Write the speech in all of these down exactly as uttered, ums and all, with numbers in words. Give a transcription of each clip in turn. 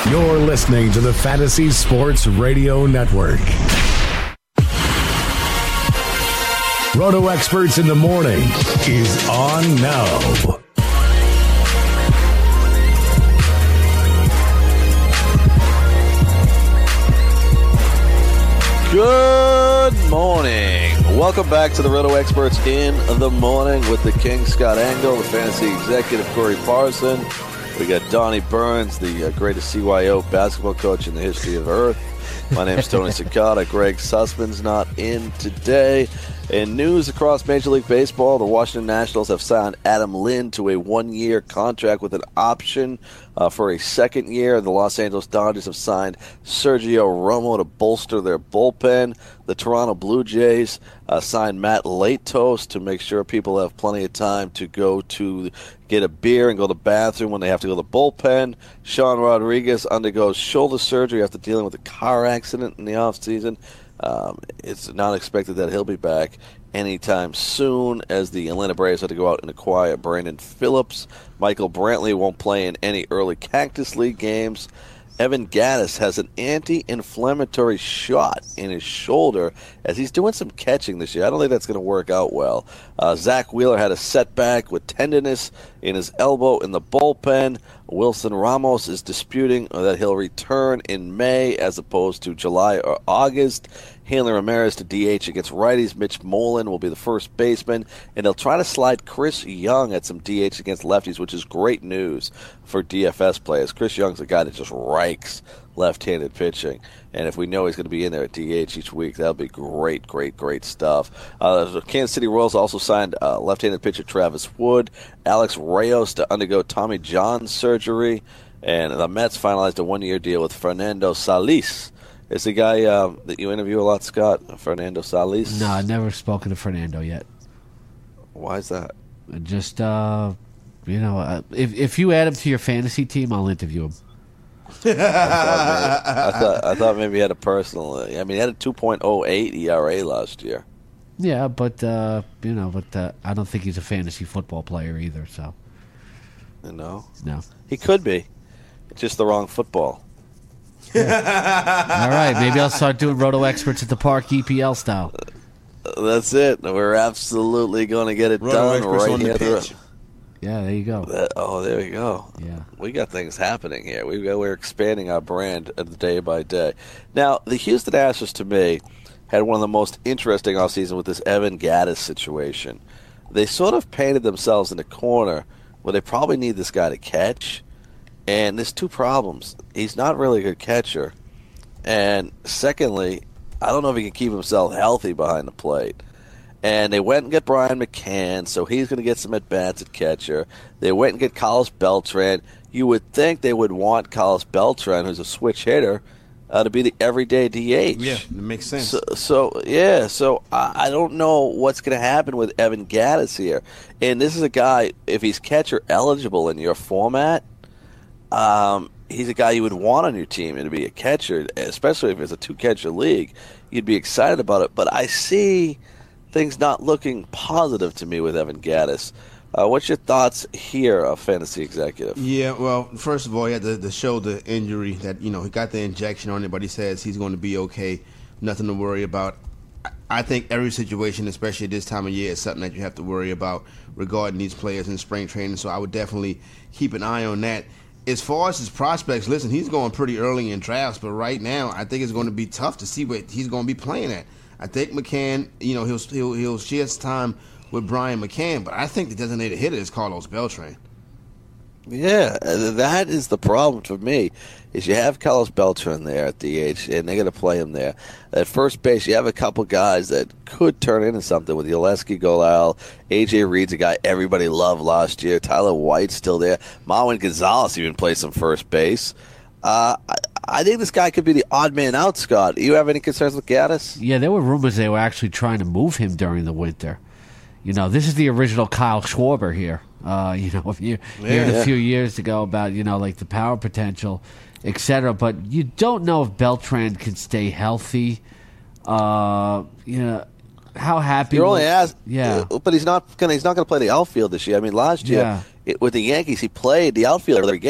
You're listening to the Fantasy Sports Radio Network. Roto Experts in the Morning is on now. Good morning. Welcome back to the Roto Experts in the Morning with the King, Scott Engel, the fantasy executive, Corey Parson. We got Donnie Burns, the uh, greatest C Y O basketball coach in the history of Earth. My name's Tony Cicada. Greg Sussman's not in today. In news across Major League Baseball, the Washington Nationals have signed Adam Lind to a one-year contract with an option uh, for a second year. The Los Angeles Dodgers have signed Sergio Romo to bolster their bullpen. The Toronto Blue Jays uh, signed Matt Latos to make sure people have plenty of time to go to get a beer and go to the bathroom when they have to go to the bullpen. Sean Rodriguez undergoes shoulder surgery after dealing with a car accident in the offseason. Um, it's not expected that he'll be back anytime soon, as the Atlanta Braves had to go out and acquire Brandon Phillips. Michael Brantley won't play in any early Cactus League games. Evan Gattis has an anti-inflammatory shot in his shoulder as he's doing some catching this year. I don't think that's going to work out well. Uh, Zach Wheeler had a setback with tenderness in his elbow in the bullpen. Wilson Ramos is disputing that he'll return in May as opposed to July or August. Hanley Ramirez to D H against righties. Mitch Moreland will be the first baseman, and they'll try to slide Chris Young at some D H against lefties, which is great news for D F S players. Chris Young's a guy that just rakes left-handed pitching, and if we know he's going to be in there at D H each week, that'll be great, great, great stuff. Uh, the Kansas City Royals also signed uh, left-handed pitcher Travis Wood, Alex Reyes to undergo Tommy John surgery, and the Mets finalized a one-year deal with Fernando Salis. Is the guy um, that you interview a lot, Scott, Fernando Salis? No, I've never spoken to Fernando yet. Why is that? Just, uh, you know, uh, if if you add him to your fantasy team, I'll interview him. I, thought maybe, I, thought, I thought maybe he had a personal. I mean, he had a two point oh eight E R A last year. Yeah, but uh, you know, but uh, I don't think he's a fantasy football player either. So, you know, no, he could be. It's just the wrong football. Yeah. All right, maybe I'll start doing Roto Experts at the Park E P L style. That's it. We're absolutely going to get it Roto done right on here. the pitch. Yeah, there you go. That, oh, there we go. Yeah, we got things happening here. We got, we're expanding our brand day by day. Now, the Houston Astros, to me, had one of the most interesting offseason with this Evan Gattis situation. They sort of painted themselves in a corner where they probably need this guy to catch. And there's two problems. He's not really a good catcher. And secondly, I don't know if he can keep himself healthy behind the plate. And they went and get Brian McCann, so he's going to get some at-bats at catcher. They went and get Carlos Beltran. You would think they would want Carlos Beltran, who's a switch hitter, uh, to be the everyday D H. Yeah, it makes sense. So, so yeah, so I, I don't know what's going to happen with Evan Gattis here. And this is a guy, if he's catcher eligible in your format, Um, he's a guy you would want on your team and to be a catcher, especially if it's a two-catcher league. You'd be excited about it. But I see things not looking positive to me with Evan Gattis. Uh, what's your thoughts here, a fantasy executive? Yeah, well, first of all, he had the, the shoulder injury that, you know, he got the injection on it, but he says he's going to be okay. Nothing to worry about. I think every situation, especially at this time of year, is something that you have to worry about regarding these players in spring training. So I would definitely keep an eye on that. As far as his prospects, listen, he's going pretty early in drafts, but right now I think it's going to be tough to see what he's going to be playing at. I think McCann, you know, he'll he'll he'll share his time with Brian McCann, but I think the designated hitter is Carlos Beltran. Yeah, that is the problem for me, is you have Carlos Beltran there at D H, and they're going to play him there. At first base, you have a couple guys that could turn into something with Yulesky Golal. A J Reed's a guy everybody loved last year. Tyler White's still there. Marwin Gonzalez even plays some first base. Uh, I, I think this guy could be the odd man out, Scott. Do you have any concerns with Gattis? Yeah, there were rumors they were actually trying to move him during the winter. You know, this is the original Kyle Schwarber here. Uh, you know, if you Yeah, heard yeah. a few years ago about, you know, like the power potential, et cetera. But you don't know if Beltran can stay healthy. Uh, you know, how happy? You're will- only asked, Yeah. but he's not going. He's not going to play the outfield this year. I mean, last year Yeah. it, with the Yankees, he played the outfield every game.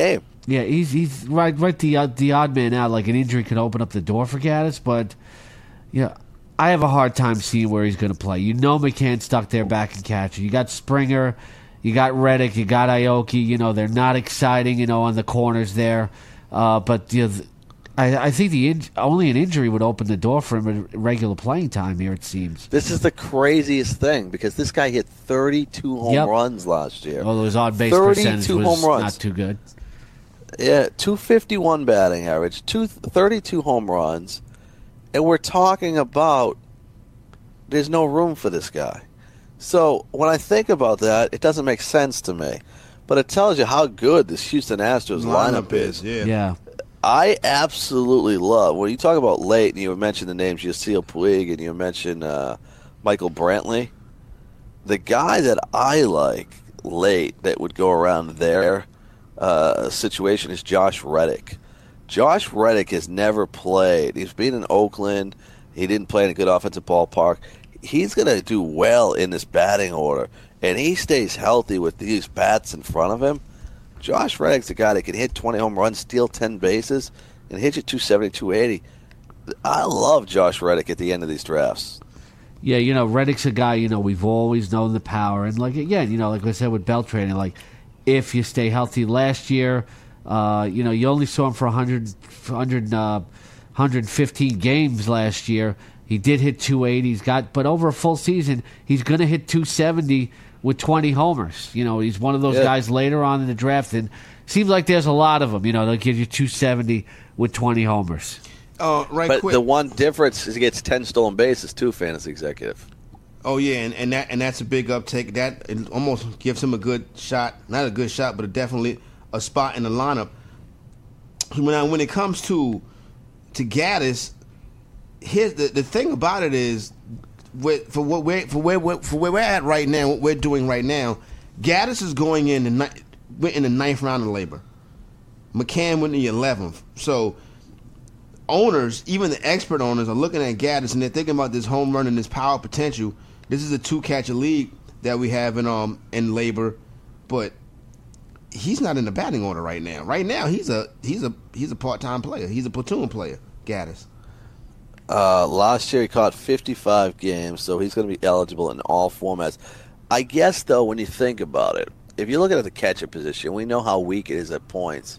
Yeah, he's he's right right the uh, the odd man out. Like an injury could open up the door for Gaddis, but yeah, I have a hard time seeing where he's going to play. You know, McCann's stuck there back and catcher. You got Springer, you got Reddick, you got Aoki. You know, they're not exciting. You know, on the corners there, uh, but you know, I, I think the in, only an injury would open the door for him at regular playing time here. It seems. This is the craziest thing because this guy hit thirty-two home Yep. runs last year. Although his on base percentage thirty-two was home runs. not too good. Yeah, two fifty-one batting average, two thirty-two home runs, and we're talking about there's no room for this guy. So when I think about that, it doesn't make sense to me. But it tells you how good this Houston Astros lineup, lineup is. Yeah. Yeah. I absolutely love, when you talk about late, and you mentioned the names Yasiel Puig and you mentioned uh, Michael Brantley, the guy that I like late that would go around their uh, situation is Josh Reddick. Josh Reddick has never played. He's been in Oakland. He didn't play in a good offensive ballpark. He's going to do well in this batting order, and he stays healthy with these bats in front of him. Josh Reddick's a guy that can hit twenty home runs, steal ten bases, and hit you two seventy, two eighty. I love Josh Reddick at the end of these drafts. Yeah, you know, Reddick's a guy, you know, we've always known the power. And, like, again, you know, like I said with Beltran, like, if you stay healthy last year, uh, you know, you only saw him for one hundred, one hundred, uh, one hundred fifteen games last year. He did hit two eighty. He's got, but over a full season, he's going to hit two seventy with twenty homers. You know, he's one of those yeah. guys later on in the draft, and seems like there's a lot of them. You know, they'll give you two seventy with twenty homers. Uh, right But quick. the one difference is he gets ten stolen bases too, fantasy executive. Oh yeah, and, and that and that's a big uptake. That it almost gives him a good shot, not a good shot, but a definitely a spot in the lineup. When I, when it comes to to Gaddis, here's the the thing about it is, with, for what we're for where we're, for where we're at right now, what we're doing right now, Gaddis is going in the ni- went in the ninth round of labor. McCann went in the eleventh. So owners, even the expert owners, are looking at Gaddis and they're thinking about this home run and this power potential. This is a two-catcher league that we have in um in labor, but he's not in the batting order right now. Right now, he's a he's a he's a part-time player. He's a platoon player. Gaddis. Uh, last year he caught fifty-five games, so he's going to be eligible in all formats. I guess, though, when you think about it, if you look at the catcher position, we know how weak it is at points.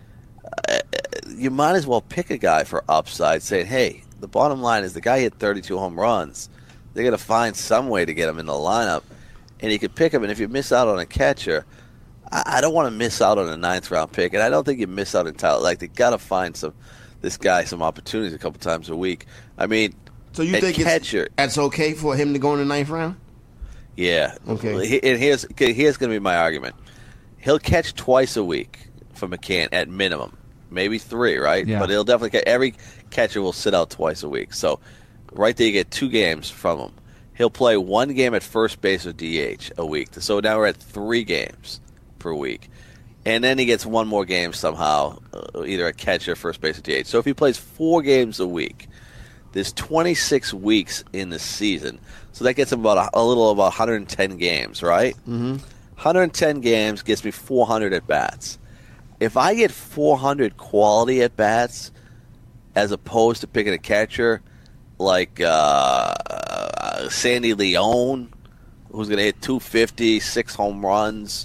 Uh, you might as well pick a guy for upside, saying, hey, the bottom line is the guy hit thirty-two home runs. They're going to find some way to get him in the lineup, and you could pick him. And if you miss out on a catcher, I, I don't want to miss out on a ninth-round pick, and I don't think you miss out entirely. Like, they got to find some this guy some opportunities a couple times a week. I mean, So you think catcher, it's, that's okay for him to go in the ninth round? yeah. Okay. And here's here's going to be my argument. He'll catch twice a week for McCann at minimum, maybe three, right? Yeah. But he'll definitely catch. Every catcher will sit out twice a week. So right there, you get two games from him. He'll play one game at first base or D H a week. So now we're at three games per week. And then he gets one more game somehow, uh, either a catcher, first base, or D H. So if he plays four games a week, there's twenty-six weeks in the season. So that gets him about a, a little over one hundred ten games, right? Mm-hmm. one hundred ten games gets me four hundred at-bats. If I get four hundred quality at-bats as opposed to picking a catcher like uh, uh, Sandy Leone, who's going to hit two fifty, six home runs,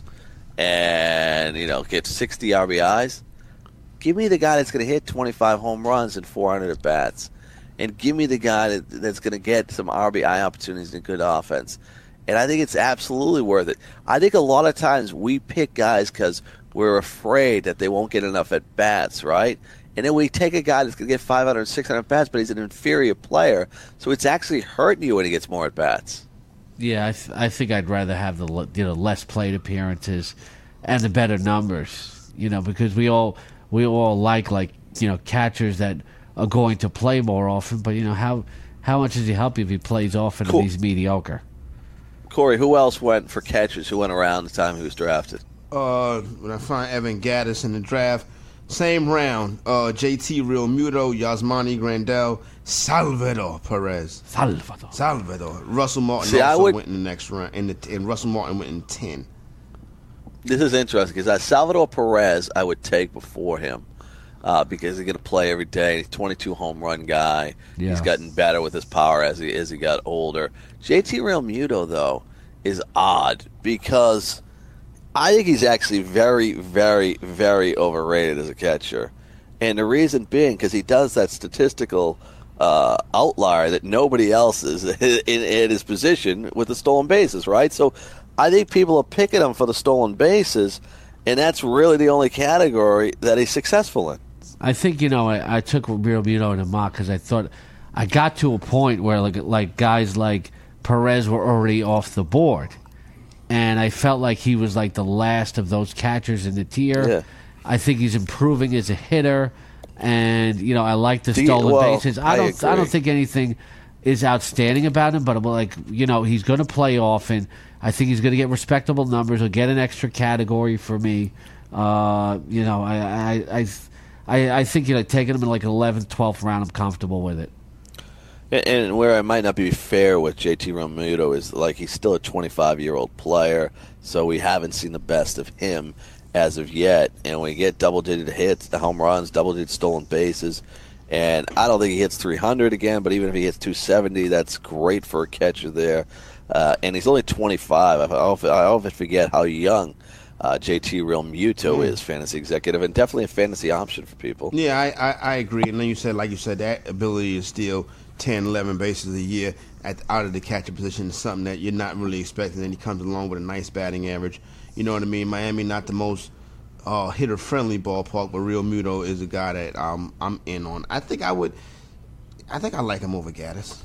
and, you know, get sixty R B Is, give me the guy that's going to hit twenty-five home runs and four hundred at-bats. And give me the guy that, that's going to get some R B I opportunities and good offense. And I think it's absolutely worth it. I think a lot of times we pick guys because we're afraid that they won't get enough at-bats, right? And then we take a guy that's going to get five hundred, six hundred at-bats, but he's an inferior player. So it's actually hurting you when he gets more at-bats. Yeah, I, th- I think I'd rather have the le- you know less plate appearances and the better numbers. You know, because we all we all like like you know catchers that are going to play more often. But you know how how much does he help you if he plays often Cool. and he's mediocre? Corey, who else went for catchers who went around the time he was drafted? Uh, when I find Evan Gaddis in the draft, same round. Uh, J T Realmuto, Yasmani Grandal, Salvador Perez. Salvador. Salvador. Russell Martin See, I also would- went in the next round, and, the, and Russell Martin went in ten. This is interesting because uh, Salvador Perez I would take before him uh, because he's going to play every day. He's a twenty-two home run guy. Yeah. He's gotten better with his power as he as he got older. J T Realmuto, though, is odd because I think he's actually very, very, very overrated as a catcher. And the reason being because he does that statistical uh, outlier that nobody else is in, in his position with the stolen bases, right? So I think people are picking him for the stolen bases, and that's really the only category that he's successful in. I think, you know, I, I took Realmuto in a mock because I thought I got to a point where like like guys like Perez were already off the board. And I felt like he was like the last of those catchers in the tier. Yeah. I think he's improving as a hitter, and you know I like the you- stolen well, bases. I I don't. I, agree. don't think anything is outstanding about him, but I'm like you know he's going to play often. I think he's going to get respectable numbers. He'll get an extra category for me. Uh, you know, I I, I I I think you know taking him in like eleventh, twelfth round, I'm comfortable with it. And, and where I might not be fair with J T Realmuto is like he's still a twenty-five-year-old player, so we haven't seen the best of him as of yet. And we get double-digit hits, the home runs, double-digit stolen bases. And I don't think he hits three hundred again, but even if he hits two seventy, that's great for a catcher there. Uh, and he's only twenty-five. I often, I often forget how young uh, J T Realmuto Mm. is, fantasy executive, and definitely a fantasy option for people. Yeah, I, I, I agree. And then you said, like you said, that ability to steal ten, eleven bases a year at, out of the catcher position is something that you're not really expecting. And he comes along with a nice batting average. You know what I mean? Miami, not the most uh, hitter-friendly ballpark, but Realmuto is a guy that um, I'm in on. I think I would. I think I like him over Gaddis.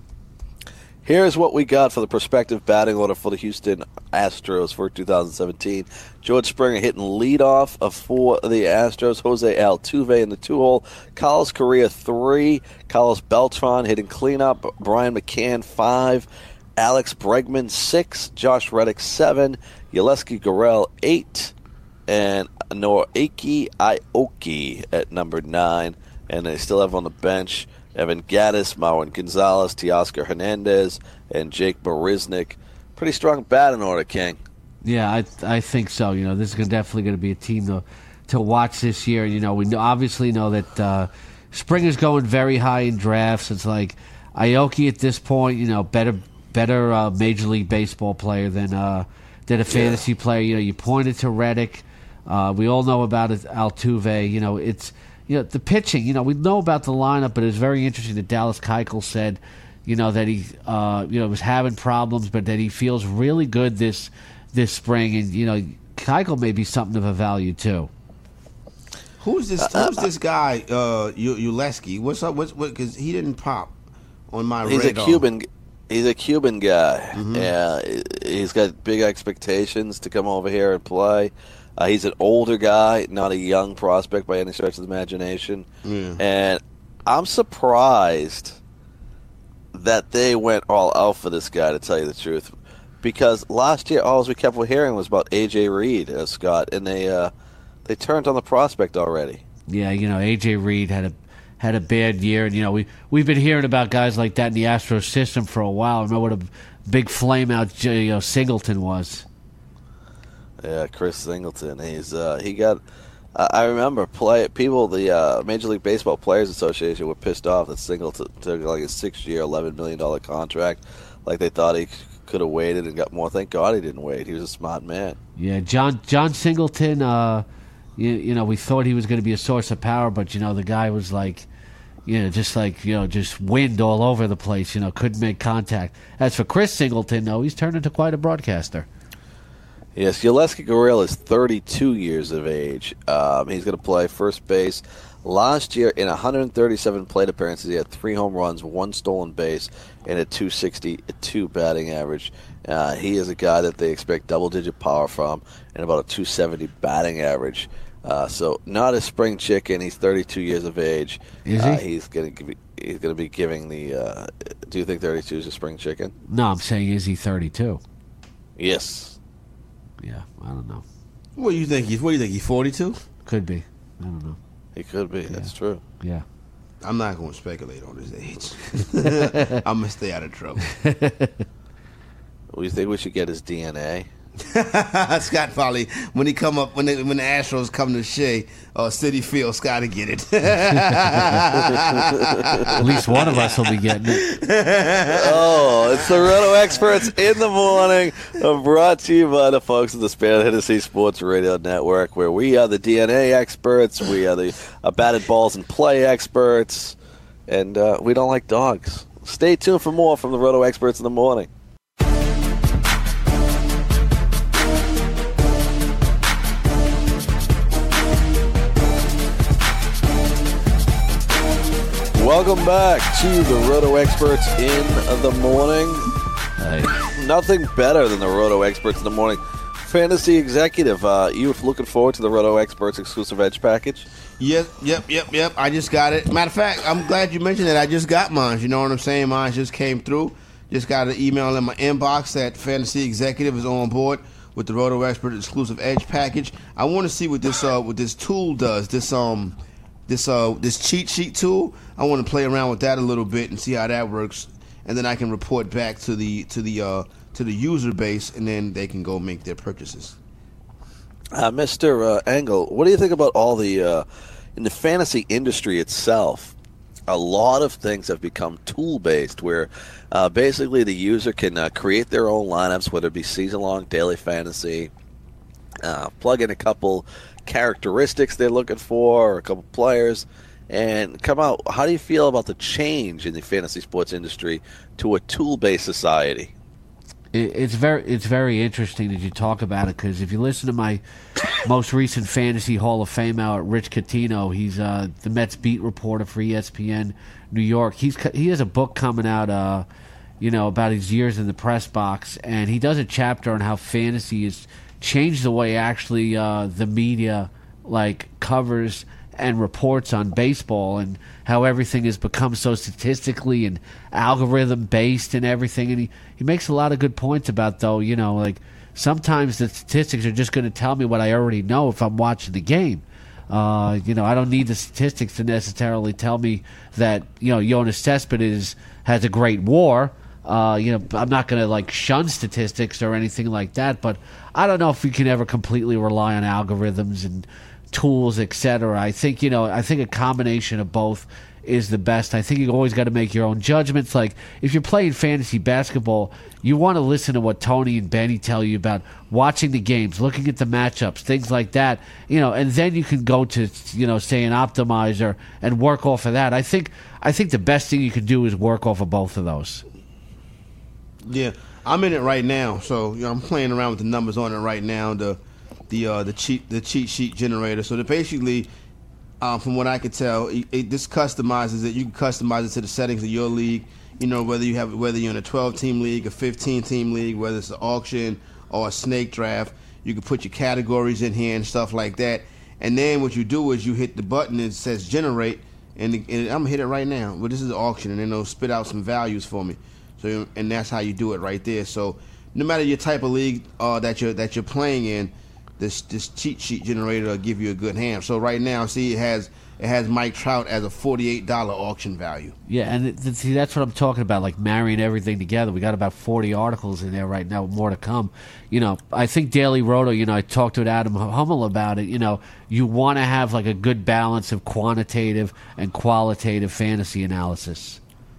Here's what we got for the prospective batting order for the Houston Astros for two thousand seventeen. George Springer hitting leadoff for the Astros. Jose Altuve in the two-hole. Carlos Correa, three. Carlos Beltran hitting cleanup. Brian McCann, five. Alex Bregman, six. Josh Reddick, seven. Yeleski Gurriel, eight. And Noaki Aoki at number nine. And they still have on the bench Evan Gattis, Marwin Gonzalez, Teoscar Hernandez, and Jake Marisnik. Pretty strong batting order, King. Yeah, I I think so. You know, this is gonna, definitely going to be a team to to watch this year. You know, we know, obviously know that uh, Springer's going very high in drafts. It's like Aoki at this point. You know, better better uh, Major League Baseball player than uh, than a fantasy yeah. player. You know, you pointed to Reddick. Uh, we all know about it, Altuve. You know, it's. You know, the pitching, you know, we know about the lineup, but it's very interesting that Dallas Keuchel said, you know, that he, uh, you know, was having problems, but that he feels really good this this spring. And, you know, Keuchel may be something of a value, too. Who's this Who's this guy, uh, Uleski? What's up? What's what? Because he didn't pop on my he's radar. A Cuban, he's a Cuban guy. Mm-hmm. Yeah, he's got big expectations to come over here and play. Uh, he's an older guy, not a young prospect by any stretch of the imagination. Yeah. And I'm surprised that they went all out for this guy, to tell you the truth. Because last year, all we kept hearing was about A J Reed, uh, Scott, and they uh, they turned on the prospect already. Yeah, you know, A J Reed had a had a bad year. And, you know, we, we've been hearing about guys like that in the Astros system for a while. I remember what a big flame-out you know, Singleton was. Yeah, Chris Singleton. He's uh, he got. Uh, I remember play people. The uh, Major League Baseball Players Association were pissed off that Singleton took like a six-year, eleven million dollar contract. Like they thought he could have waited and got more. Thank God he didn't wait. He was a smart man. Yeah, John John Singleton. Uh, you, you know, we thought he was going to be a source of power, but you know, the guy was like, you know, just like you know, just wind all over the place. You know, couldn't make contact. As for Chris Singleton, though, he's turned into quite a broadcaster. Yes, Yeleski Gurriel is thirty-two years of age. Um, he's going to play first base. Last year, in one hundred thirty-seven plate appearances, he had three home runs, one stolen base, and a two sixty-two batting average. Uh, he is a guy that they expect double-digit power from and about a two seventy batting average. Uh, so not a spring chicken. He's thirty-two years of age. Is he? Uh, he's going to he's going to be giving the. Uh, do you think thirty-two is a spring chicken? No, I'm saying is he thirty-two? Yes. Yeah, I don't know. What do you think? He's what do you think? He's forty-two? Could be. I don't know. He could be. Yeah. That's true. Yeah. I'm not going to speculate on his age. I'm going to stay out of trouble. We think we should get his D N A Scott probably when he come up when they, when the Astros come to Shea or City Field, Scott will get it. At least one of us will be getting it. Oh, it's the Roto Experts in the morning, brought to you by the folks at the Span Hennessy Sports Radio Network, where we are the D N A experts, we are the uh, batted balls and play experts, and uh, we don't like dogs. Stay tuned for more from the Roto Experts in the morning. Welcome back to the Roto Experts in the morning. Hey. Nothing better than the Roto Experts in the morning. Fantasy executive, uh, you looking forward to the Roto Experts exclusive Edge package? Yep, yep, yep, yep. I just got it. Matter of fact, I'm glad you mentioned that. I just got mine. You know what I'm saying? Mine just came through. Just got an email in my inbox that Fantasy Executive is on board with the Roto Expert exclusive Edge package. I want to see what this uh, what this tool does. This um. This uh this cheat sheet tool, I want to play around with that a little bit and see how that works, and then I can report back to the to the uh, to the user base, and then they can go make their purchases. Uh, Mister Uh, Engel, what do you think about all the uh, in the fantasy industry itself? A lot of things have become tool based, where uh, basically the user can uh, create their own lineups, whether it be season long, daily fantasy, uh, plug in a couple characteristics they're looking for or a couple players and come out. How do you feel about the change in the fantasy sports industry to a tool-based society? It's very it's very interesting that you talk about it, because if you listen to my most recent Fantasy Hall of Fame hour, Rich Catino, he's uh, the Mets beat reporter for E S P N New York. He's he has a book coming out, uh, you know, about his years in the press box, and he does a chapter on how fantasy is changed the way actually uh, the media like covers and reports on baseball, and how everything has become so statistically and algorithm based and everything. And he, he makes a lot of good points about, though, you know, like sometimes the statistics are just going to tell me what I already know if I'm watching the game. Uh, you know, I don't need the statistics to necessarily tell me that, you know, Jonas Cespedes has a great WAR. Uh, you know, I'm not going to like shun statistics or anything like that, but I don't know if we can ever completely rely on algorithms and tools, et cetera. I think, you know, I think a combination of both is the best. I think you always got to make your own judgments. Like if you're playing fantasy basketball, you want to listen to what Tony and Benny tell you about watching the games, looking at the matchups, things like that, you know, and then you can go to, you know, say an optimizer and work off of that. I think, I think the best thing you can do is work off of both of those. Yeah, I'm in it right now, so you know, I'm playing around with the numbers on it right now. The the uh, the cheat the cheat sheet generator. So that basically, um, from what I could tell, it, it, this customizes it. You can customize it to the settings of your league. You know, whether you have whether you're in a twelve team league, a fifteen team league, whether it's an auction or a snake draft. You can put your categories in here and stuff like that. And then what you do is you hit the button and it says generate, and, and I'm gonna hit it right now. But this is an auction, and then it'll spit out some values for me. So, and that's how you do it right there. So no matter your type of league uh, that you're that you're playing in, this this cheat sheet generator will give you a good hand. So right now, see, it has it has Mike Trout as a forty-eight dollars auction value. Yeah, and th- see, that's what I'm talking about, like marrying everything together. We got about forty articles in there right now, more to come. You know, I think Daily Roto, you know, I talked to Adam Hummel about it. You know, you want to have like a good balance of quantitative and qualitative fantasy analysis.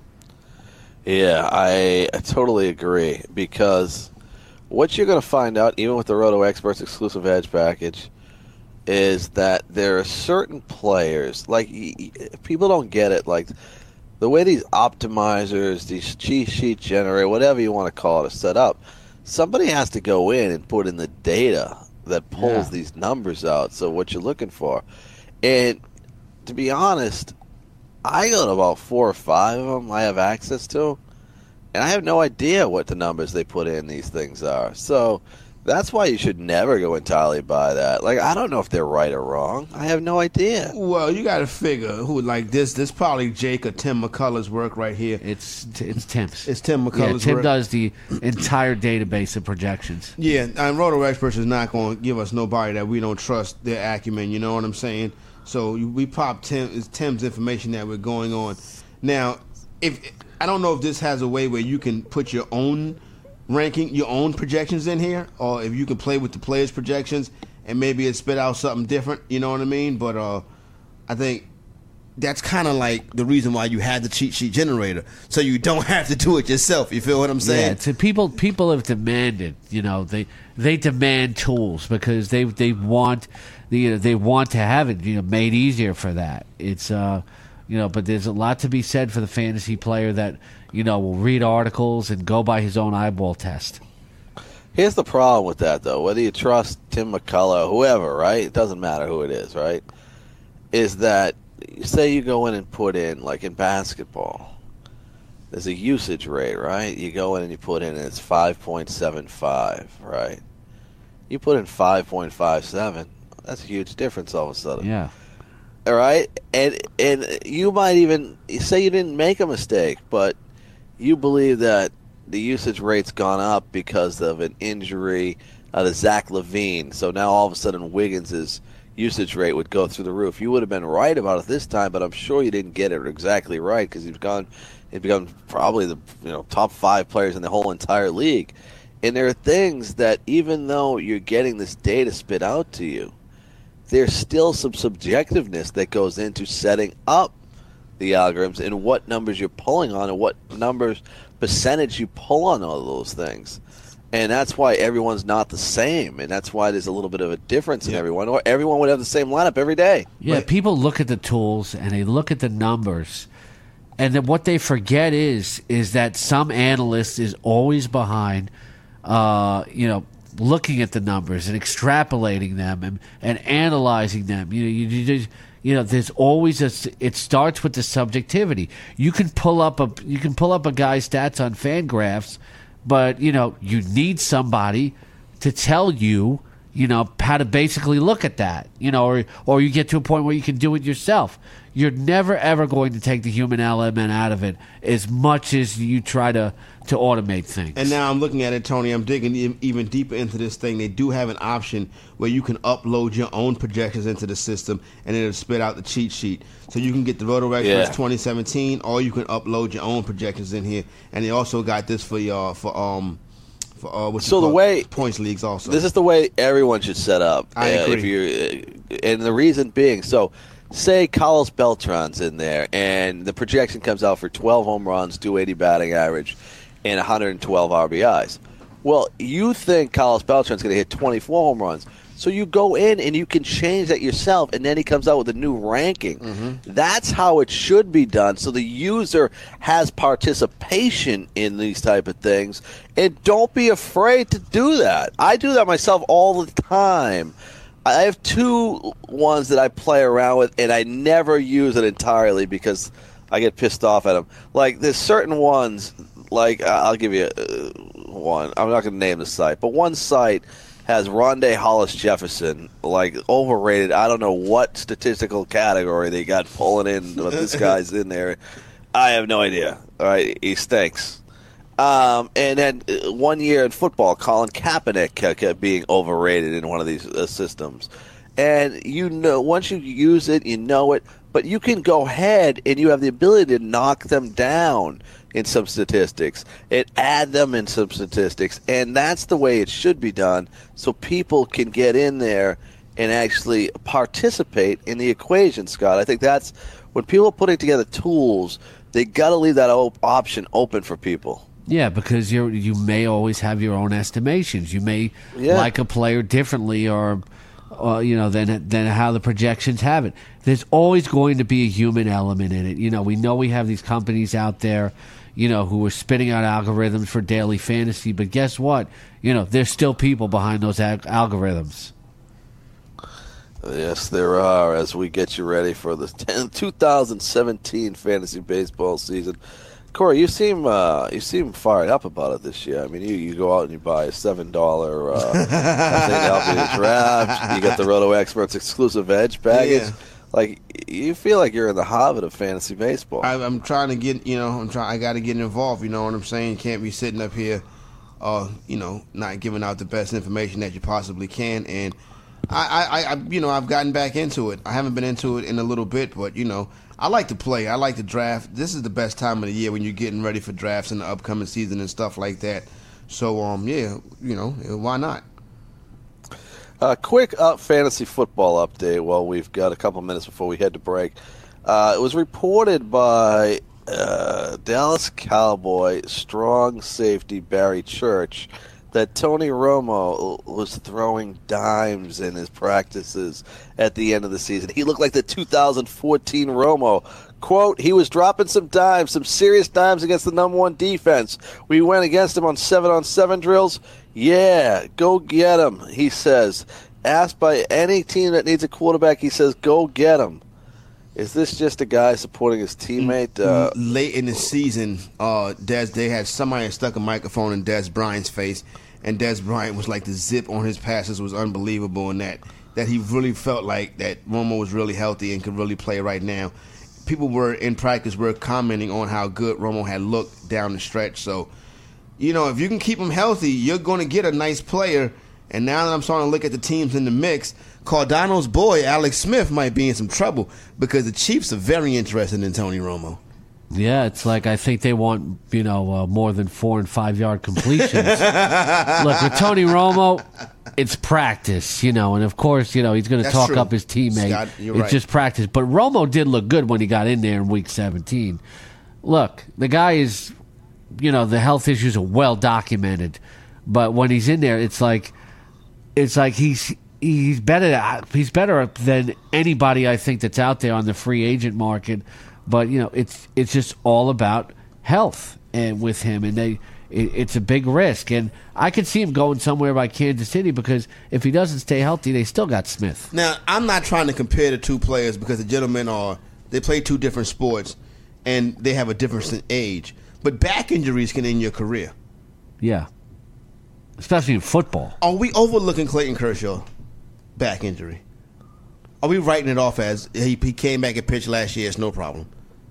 Yeah, I, I totally agree, because what you're going to find out, even with the Roto Experts exclusive Edge package, is that there are certain players, like, people don't get it, like, the way these optimizers, these cheat sheet generator, whatever you want to call it, are set up, somebody has to go in and put in the data that pulls yeah. these numbers out, so what you're looking for. And to be honest, I got about four or five of them I have access to, and I have no idea what the numbers they put in these things are. So that's why you should never go entirely by that. Like, I don't know if they're right or wrong. I have no idea. Well, you got to figure who like this. This probably Jake or Tim McCullough's work right here. It's it's Tim's. It's Tim McCullough's yeah, Tim work. does the entire database of projections. Yeah, and Roto Experts is not going to give us nobody that we don't trust their acumen. You know what I'm saying? So we pop Tim, it's Tim's information that we're going on. Now, if I don't know if this has a way where you can put your own ranking your own projections in here, or if you can play with the players' projections and maybe it spit out something different. You know what I mean? But uh, I think that's kind of like the reason why you had the cheat sheet generator, so you don't have to do it yourself. You feel what I'm saying? Yeah, so people people have demanded, you know, they they demand tools because they they want the you know, they want to have it, you know, made easier for that. It's uh, you know, but there's a lot to be said for the fantasy player that, you know, will read articles and go by his own eyeball test. Here's the problem with that, though. Whether you trust Tim McCullough, whoever, right? It doesn't matter who it is, right? Is that say you go in and put in, like in basketball, there's a usage rate, right? You go in and you put in, and it's five point seven five, right? You put in five point five seven, that's a huge difference all of a sudden. Yeah. All right? And, and you might even, say you didn't make a mistake, but you believe that the usage rate's gone up because of an injury uh, to Zach LaVine. So now all of a sudden Wiggins' usage rate would go through the roof. You would have been right about it this time, but I'm sure you didn't get it exactly right because he's gone, he's become probably the you know top five players in the whole entire league. And there are things that even though you're getting this data spit out to you, there's still some subjectiveness that goes into setting up the algorithms and what numbers you're pulling on and what numbers percentage you pull on all those things. And that's why everyone's not the same, and that's why there's a little bit of a difference in yeah. everyone, or everyone would have the same lineup every day. Yeah, But people look at the tools and they look at the numbers, and then what they forget is is that some analyst is always behind, uh, you know, looking at the numbers and extrapolating them and, and analyzing them. You know, you, you just you know, there's always a. It starts with the subjectivity. You can pull up a you can pull up a guy's stats on FanGraphs, but you know you need somebody to tell you, you know, how to basically look at that. You know, or or you get to a point where you can do it yourself. You're never ever going to take the human element out of it as much as you try to to automate things. And now I'm looking at it, Tony. I'm digging e- even deeper into this thing. They do have an option where you can upload your own projections into the system, and it'll spit out the cheat sheet. So you can get the Roto Experts Yeah. twenty seventeen, or you can upload your own projections in here. And they also got this for your for um for uh what's So the way points leagues also. This is the way everyone should set up. I uh, agree. If you, and the reason being, so say Carlos Beltran's in there, and the projection comes out for twelve home runs, two eighty batting average, and one hundred twelve R B Is. Well, you think Carlos Beltran's going to hit twenty-four home runs, so you go in and you can change that yourself, and then he comes out with a new ranking. Mm-hmm. That's how it should be done, so the user has participation in these type of things, and don't be afraid to do that. I do that myself all the time. I have two ones that I play around with, and I never use it entirely because I get pissed off at them. Like, there's certain ones, like, uh, I'll give you uh, one. I'm not going to name the site, but one site has Rondé Hollis Jefferson, like, overrated. I don't know what statistical category they got pulling in, but this guy's in there. I have no idea. All right, he stinks. Um, and then uh, one year in football, Colin Kaepernick kept, kept being overrated in one of these uh, systems. And you know, once you use it, you know it, but you can go ahead and you have the ability to knock them down in some statistics and add them in some statistics. And that's the way it should be done, so people can get in there and actually participate in the equation, Scott. I think that's when people are putting together tools, they got to leave that op- option open for people. Yeah, because you you may always have your own estimations. You may Yeah. like a player differently, or, or you know, than than how the projections have it. There's always going to be a human element in it. You know, we know we have these companies out there, you know, who are spitting out algorithms for daily fantasy. But guess what? You know, there's still people behind those al- algorithms. Yes, there are, as we get you ready for the two thousand seventeen fantasy baseball season. Corey, you seem uh, you seem fired up about it this year. I mean, you, you go out and you buy a seven dollar uh, thing to help you in the draft. You get the Roto Experts exclusive edge package. Yeah. Like, you feel like you're in the Hobbit of fantasy baseball. I, I'm trying to get, you know, I'm trying. I got to get involved. You know what I'm saying? Can't be sitting up here, uh, you know, not giving out the best information that you possibly can. And I, I, I, you know, I've gotten back into it. I haven't been into it in a little bit, but you know, I like to play. I like to draft. This is the best time of the year when you're getting ready for drafts in the upcoming season and stuff like that. So, um, yeah, you know, why not? A uh, quick uh, fantasy football update while we've got a couple minutes before we head to break. Uh, it was reported by uh, Dallas Cowboy strong safety Barry Church that Tony Romo was throwing dimes in his practices at the end of the season. He looked like the two thousand fourteen Romo. Quote, he was dropping some dimes, some serious dimes against the number one defense. We went against him on seven-on-seven drills. Yeah, go get him, he says. Asked by any team that needs a quarterback, he says, go get him. Is this just a guy supporting his teammate? Uh, Late in the season, uh, Des, they had somebody stuck a microphone in Des Bryant's face, and Des Bryant was like the zip on his passes was unbelievable in that, that he really felt like that Romo was really healthy and could really play right now. People were in practice were commenting on how good Romo had looked down the stretch. So, you know, if you can keep him healthy, you're going to get a nice player. And now that I'm starting to look at the teams in the mix, Cardano's boy, Alex Smith, might be in some trouble because the Chiefs are very interested in Tony Romo. Yeah, it's like I think they want, you know, uh, more than four and five yard completions. Look, with Tony Romo, it's practice, you know, and of course, you know, he's going to talk true. up his teammate. Scott, you're it's right. just practice. But Romo did look good when he got in there in week seventeen. Look, the guy is, you know, the health issues are well documented, but when he's in there, it's like, it's like he's he's better he's better than anybody I think that's out there on the free agent market. But you know, it's it's just all about health and with him, and they it, it's a big risk. And I could see him going somewhere by Kansas City because if he doesn't stay healthy, they still got Smith. Now, I'm not trying to compare the two players because the gentlemen are they play two different sports and they have a difference in age. But back injuries can end your career. Yeah, especially in football. Are we overlooking Clayton Kershaw back injury? Are we writing it off as he, he came back and pitched last year? It's no problem.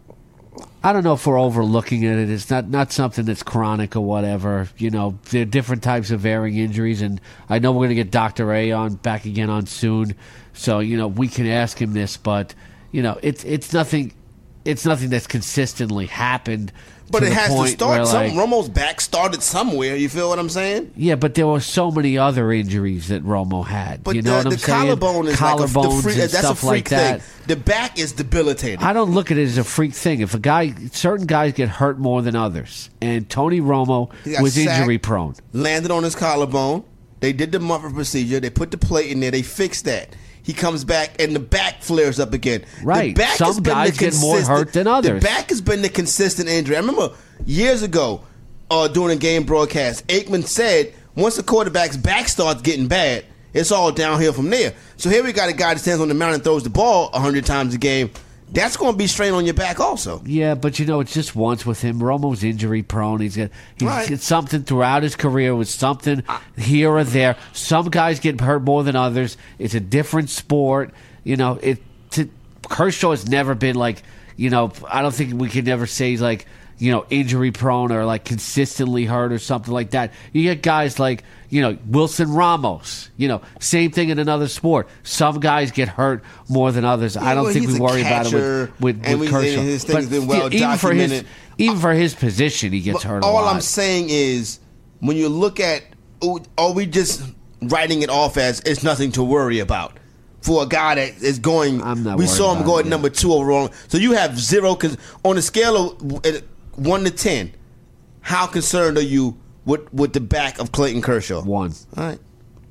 I don't know if we're overlooking it. It's not, not something that's chronic or whatever. You know, there are different types of varying injuries, and I know we're going to get Doctor A on back again on soon. So, you know, we can ask him this, but, you know, it's it's nothing it's nothing that's consistently happened. But to it the has to point start where, something. like, Romo's back started somewhere. You feel what I'm saying? yeah, but there were so many other injuries that Romo had. But you know the, what I'm the saying? collarbone is like a, the Collarbones freak, and that's stuff a freak like that. thing. The back is debilitating. I don't look at it as a freak thing. If a guy, certain guys get hurt more than others, and Tony Romo He got was sacked, injury prone. Landed on his collarbone. They did the Muffin procedure. They put the plate in there. They fixed that. He comes back, and the back flares up again. Right. The back Some has been guys the get more consistent- hurt than others. The back has been the consistent injury. I remember years ago, uh, doing a game broadcast, Aikman said, once the quarterback's back starts getting bad, it's all downhill from there. So here we got a guy that stands on the mound and throws the ball one hundred times a game. That's going to be strain on your back also. Yeah, but you know, it's just once with him. Romo's injury prone. He's got he's Right. got something throughout his career with something here or there. Some guys get hurt more than others. It's a different sport. You know, it. To, Kershaw has never been like, you know, I don't think we can never say he's like, you know, injury prone or like consistently hurt or something like that. You get guys like, you know, Wilson Ramos. You know, same thing in another sport. Some guys get hurt more than others. I don't well, think he's we a worry about it catcher, with, with, and with we- Kershaw. and his thing's been well even for his documented. even for his position, he gets But hurt a all lot. I'm saying is, when you look at, are we just writing it off as it's nothing to worry about? For a guy that is going, I'm not we worried saw him about go it, at yeah. number two overall. So you have zero, because on a scale of uh, one to ten, how concerned are you with, with the back of Clayton Kershaw? One. All right.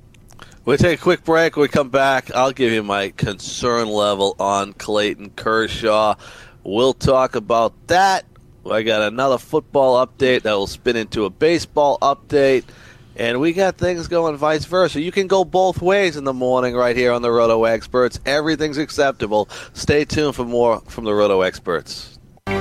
We'll take a quick break. When we come back, I'll give you my concern level on Clayton Kershaw. We'll talk about that. I got another football update that will spin into a baseball update. And we got things going vice versa. You can go both ways in the morning right here on the Roto Experts. Everything's acceptable. Stay tuned for more from the Roto Experts.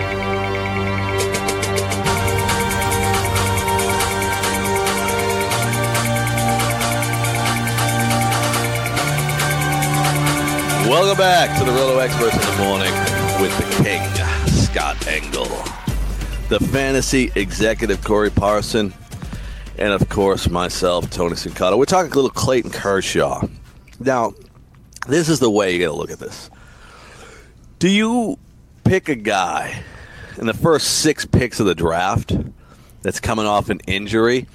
Welcome back to the Roto Experts in the morning with the King, Scott Engel, the fantasy executive, Corey Parson, and, of course, myself, Tony Sincato. We're talking a little Clayton Kershaw. Now, this is the way you got to look at this. Do you pick a guy in the first six picks of the draft that's coming off an injury,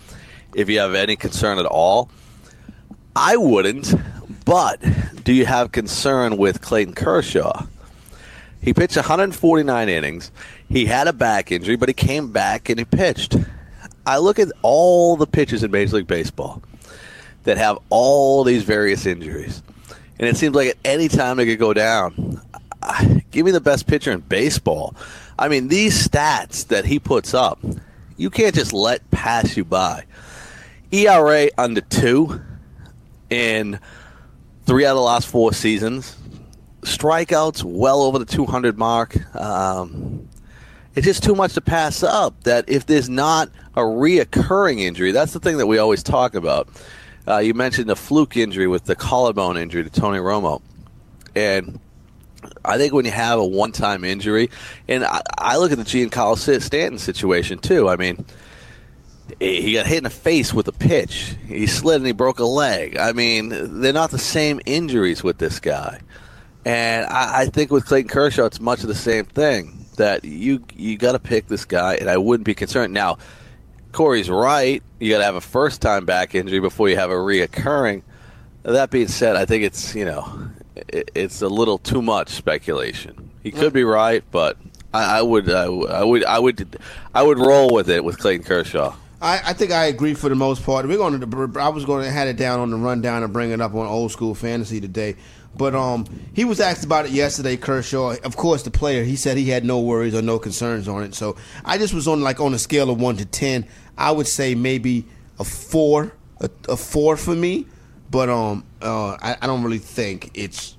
if you have any concern at all. I wouldn't, but do you have concern with Clayton Kershaw? He pitched one hundred forty-nine innings. He had a back injury, but he came back and he pitched. I look at all the pitchers in Major League Baseball that have all these various injuries, and it seems like at any time they could go down. Give me the best pitcher in baseball. I mean, these stats that he puts up, you can't just let pass you by. E R A under two in three out of the last four seasons. Strikeouts well over the two hundred mark. Um, it's just too much to pass up. That if there's not a reoccurring injury, that's the thing that we always talk about. Uh, you mentioned the fluke injury with the collarbone injury to Tony Romo. And I think when you have a one-time injury, and I, I look at the Giancarlo Stanton situation too. I mean, he got hit in the face with a pitch. He slid and he broke a leg. I mean, they're not the same injuries with this guy. And I, I think with Clayton Kershaw, it's much of the same thing, that you you got to pick this guy, and I wouldn't be concerned. Now, Corey's right. You got to have a first-time back injury before you have a reoccurring. That being said, I think it's, you know, it, it's a little too much speculation. He could be right, but I, I would I, I would I would I would roll with it with Clayton Kershaw. I, I think I agree for the most part. We're going to. I was going to have it down on the rundown and bring it up on Old School Fantasy today. But um, he was asked about it yesterday, Kershaw. Of course, the player, he said he had no worries or no concerns on it. So I just was on like on a scale of one to ten. I would say maybe a four, a, a four for me. But um, uh, I, I don't really think it's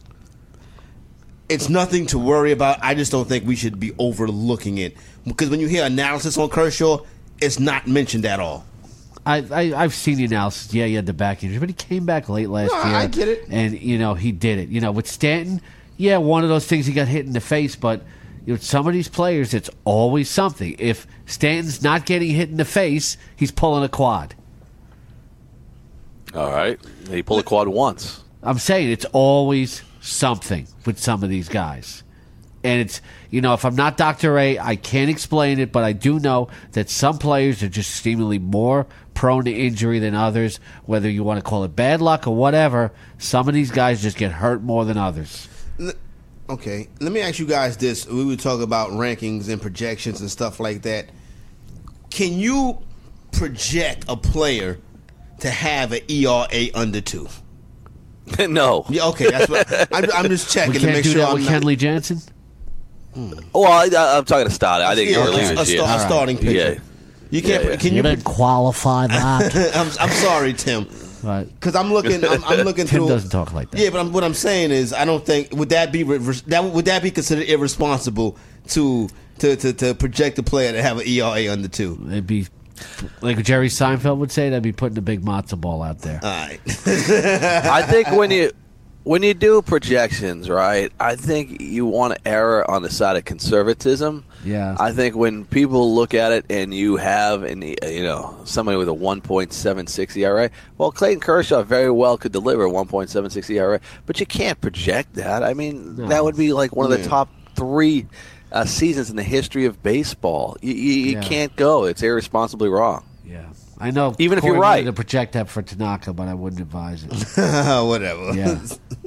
it's nothing to worry about. I just don't think we should be overlooking it, because when you hear analysis on Kershaw, it's not mentioned at all. I, I, I've seen the analysis. Yeah, he had the back injury, but he came back late last No, year. I get it. And, you know, he did it. You know, with Stanton, yeah, one of those things he got hit in the face, but you know, some of these players, it's always something. If Stanton's not getting hit in the face, he's pulling a quad. All right. He pulled a quad once. I'm saying it's always something with some of these guys. And it's, you know, if I'm not Doctor A, I can't explain it, but I do know that some players are just seemingly more prone to injury than others, whether you want to call it bad luck or whatever. Some of these guys just get hurt more than others. Okay, let me ask you guys this. We would talk about rankings and projections and stuff like that. Can you project a player to have an E R A under two? No. Yeah, okay, that's what I'm, I'm just checking We to can't make do sure that I'm with not. Kenley Jansen? Oh, I, I, I'm talking to Stott. I think Yeah, you're a, relievers. a, sta- Yeah. a starting pitcher. Yeah. You can't. Yeah, yeah. Can You you? didn't qualify that. I'm, I'm sorry, Tim. Right. Because I'm looking. I'm, I'm looking Tim through. doesn't talk like that. Yeah, but I'm, what I'm saying is, I don't think would that be re- that would that be considered irresponsible to to to, to project a player to have an E R A under two? It'd be, like Jerry Seinfeld would say, that'd be putting a big matzo ball out there. All right. I think when you when you do projections, right, I think you want to err on the side of conservatism. Yeah. I think when people look at it and you have an, you know, somebody with a one point seven six E R A, well, Clayton Kershaw very well could deliver a one point seven six E R A, but you can't project that. I mean, No. that would be like one of the Yeah. top three uh, seasons in the history of basall. You, you, you Yeah. can't go. It's irresponsibly wrong. Yeah. I know. Even if Corey you're right. wanted to project that for Tanaka, but I wouldn't advise it. Whatever. Yeah.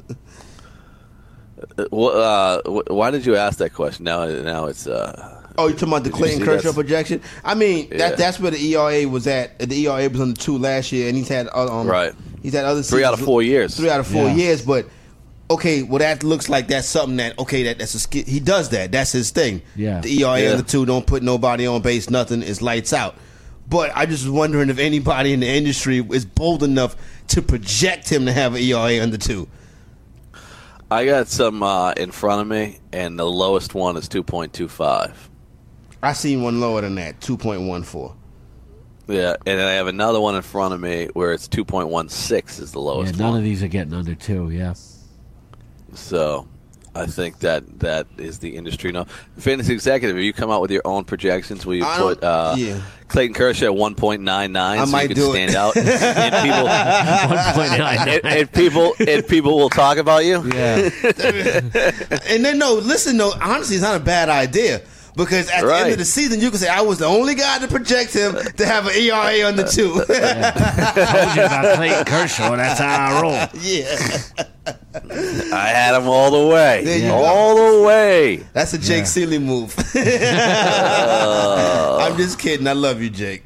Uh, wh- uh, wh- why did you ask that question? Now, now it's. Uh, Oh, you're talking about the Did you Clayton see Kershaw that's- projection? I mean, Yeah. that that's where the E R A was at. The E R A was on the two last year, and he's had uh, um, Right. He's had other Three out of seasons- four years. Three out of four Yeah. years, but okay, well that looks like that's something that okay that that's a ski- he does that. That's his thing. Yeah. The E R A Yeah. on the two don't put nobody on base, nothing. It's lights out. But I just was wondering if anybody in the industry is bold enough to project him to have an E R A under two. I got some uh, in front of me, and the lowest one is two point two five. I seen one lower than that, two point one four. Yeah, and then I have another one in front of me where it's two point one six is the Yeah, lowest none one. of these are getting under two, yeah. So I think that that is the industry now. Fantasy Executive, if you come out with your own projections, will you I don't- put uh, yeah. Clayton Kershaw at one point nine nine I so might you can do it. stand out? and, people, one point nine and, and people and people will talk about you? Yeah. And then no, listen though, honestly, it's not a bad idea. Because at the Right. end of the season, you can say, I was the only guy to project him to have an E R A under two. Told you about Clayton Kershaw. That's how I roll. Yeah. I had him all the way. There you Yeah. go. All the way. That's a Jake Yeah. Seeley move. I'm just kidding. I love you, Jake.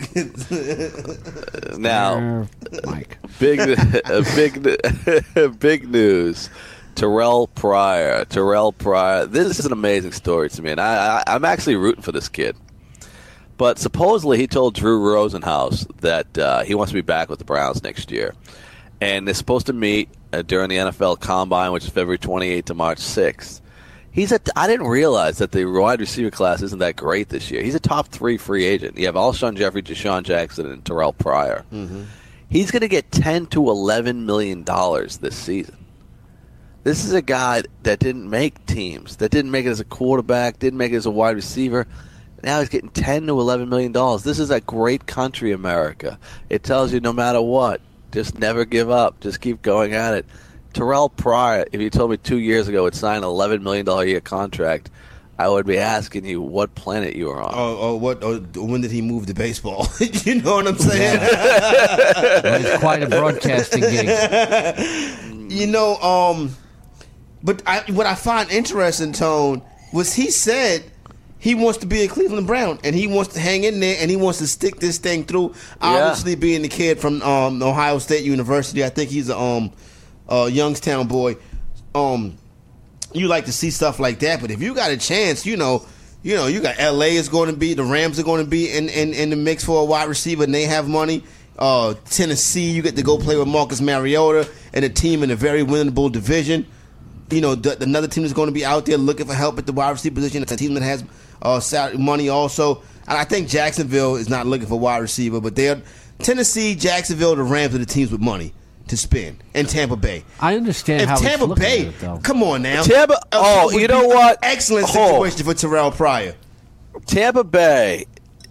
Now, Uh, Mike. big, uh, big, big news. Terrell Pryor. Terrell Pryor. This is an amazing story to me, and I, I, I'm actually rooting for this kid. But supposedly he told Drew Rosenhaus that uh, he wants to be back with the Browns next year. And they're supposed to meet uh, during the N F L Combine, which is February twenty-eighth to March sixth. He's a, I didn't realize that the wide receiver class isn't that great this year. He's a top three free agent. You have Alshon Jeffrey, Deshaun Jackson, and Terrell Pryor. Mm-hmm. He's going to get ten to eleven million dollars this season. This is a guy that didn't make teams, that didn't make it as a quarterback, didn't make it as a wide receiver. Now he's getting ten to eleven million dollars. This is a great country, America. It tells you no matter what, just never give up. Just keep going at it. Terrell Pryor, if you told me two years ago would sign an eleven million dollars a year contract, I would be asking you what planet you were on. Oh, oh, what? Oh, when did he move to baseball? You know what I'm saying? Well, it's quite a broadcasting gig. You know, um, but I, what I find interesting, Tone, was he said he wants to be a Cleveland Brown and he wants to hang in there and he wants to stick this thing through. Obviously, being the kid from um, Ohio State University, I think he's a um, uh, Youngstown boy. Um, you like to see stuff like that, but if you got a chance, you know, you know, you got L A is going to be, the Rams are going to be in, in, in the mix for a wide receiver, and they have money. Uh, Tennessee, you get to go play with Marcus Mariota and a team in a very winnable division. You know, the, another team is going to be out there looking for help at the wide receiver position. It's a team that has uh, salary money also. And I think Jacksonville is not looking for wide receiver, but they're Tennessee, Jacksonville, the Rams are the teams with money to spend, and Tampa Bay. I understand If how he's Tampa looking Bay, at it, though. come on now. Tampa- oh, It would you know be what? Excellent Oh. situation for Terrell Pryor. Tampa Bay,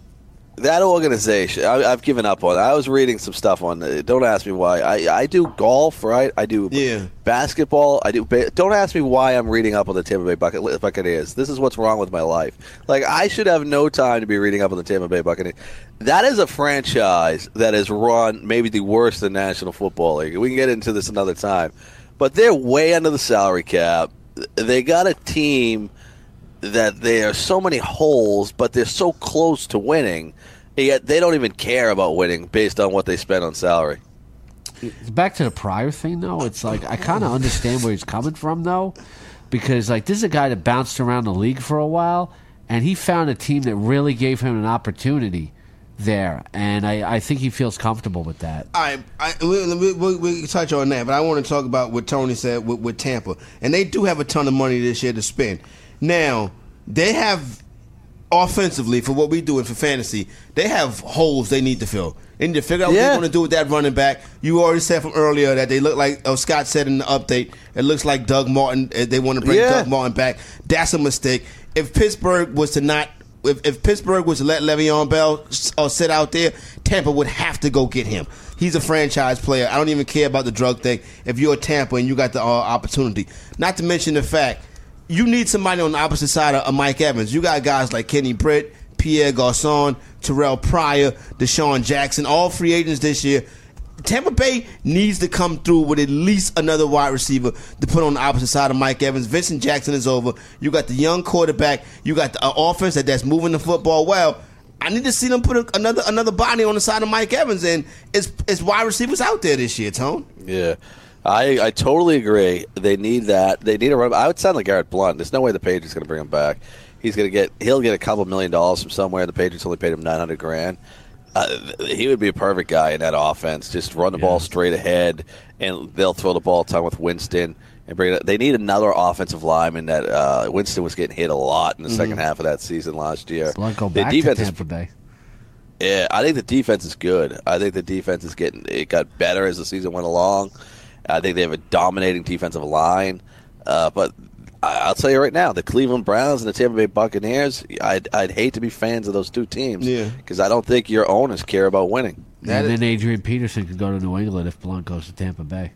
that organization, I, I've given up on. I was reading some stuff on it. Don't ask me why. I, I do golf, right? I do Yeah. basketball. I do. Ba- don't ask me why I'm reading up on the Tampa Bay Bucket- Buccaneers. This is what's wrong with my life. Like, I should have no time to be reading up on the Tampa Bay Buccaneers. That is a franchise that is run maybe the worst in National Football League. We can get into this another time. But they're way under the salary cap. They got a team that there are so many holes, but they're so close to winning, yet they don't even care about winning based on what they spend on salary. Back to the Pryor thing, though. It's like I kind of understand where he's coming from, though, because like this is a guy that bounced around the league for a while, and he found a team that really gave him an opportunity there, and I, I think he feels comfortable with that. I, I we, we, we, we can touch on that, but I want to talk about what Tony said with, with Tampa, and they do have a ton of money this year to spend. Now they have offensively for what we do and for fantasy, they have holes they need to fill. They need to figure out what Yeah. they're going to do with that running back. You already said from earlier that they look like, oh, Scott said in the update, it looks like Doug Martin. uh, They want to bring Yeah. Doug Martin back. That's a mistake. If Pittsburgh was to not, if, if Pittsburgh was to let Le'Veon Bell uh, sit out there, Tampa would have to go get him. He's a franchise player. I don't even care about the drug thing. If you're Tampa and you got the uh, opportunity, not to mention the fact you need somebody on the opposite side of, of Mike Evans. You got guys like Kenny Britt, Pierre Garçon, Terrell Pryor, Deshaun Jackson, all free agents this year. Tampa Bay needs to come through with at least another wide receiver to put on the opposite side of Mike Evans. Vincent Jackson is over. You got the young quarterback. You got the uh, offense that, that's moving the football well. I need to see them put a, another another body on the side of Mike Evans, and it's, it's wide receivers out there this year, Tone. Yeah. I, I totally agree. They need that. They need a run. I would sound like Garrett Blunt. There's no way the Patriots going to bring him back. He's going to get. He'll get a couple million dollars from somewhere. The Patriots only paid him nine hundred grand. Uh, he would be a perfect guy in that offense. Just run the ball straight ahead, and they'll throw the ball a ton with Winston and bring it. They need another offensive lineman. That uh, Winston was getting hit a lot in the mm-hmm. second half of that season last year. Go the back defense to Tampa is, Bay. Yeah, I think the defense is good. I think the defense is getting. It got better as the season went along. I think they have a dominating defensive line. Uh, but I'll tell you right now, the Cleveland Browns and the Tampa Bay Buccaneers, I'd, I'd hate to be fans of those two teams because yeah. I don't think your owners care about winning. And then Adrian Peterson could go to New England if Blunt goes to Tampa Bay.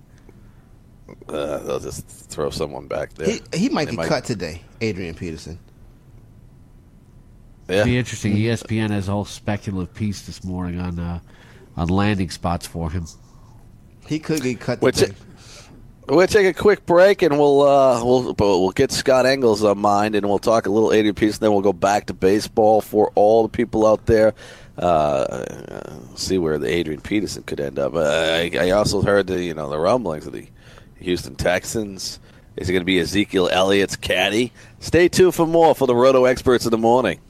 Uh, they'll just uh, throw someone back there. He, he might they get might... cut today, Adrian Peterson. It'll be interesting. E S P N has a whole speculative piece this morning on uh, on landing spots for him. He could get cut. We'll, t- we'll take a quick break, and we'll uh, we'll we'll get Scott Engel's on mind, and we'll talk a little Adrian Peterson. Then we'll go back to baseball for all the people out there. Uh, see where the Adrian Peterson could end up. Uh, I, I also heard the you know the rumblings of the Houston Texans. Is it going to be Ezekiel Elliott's caddy? Stay tuned for more for the Roto Experts in the morning.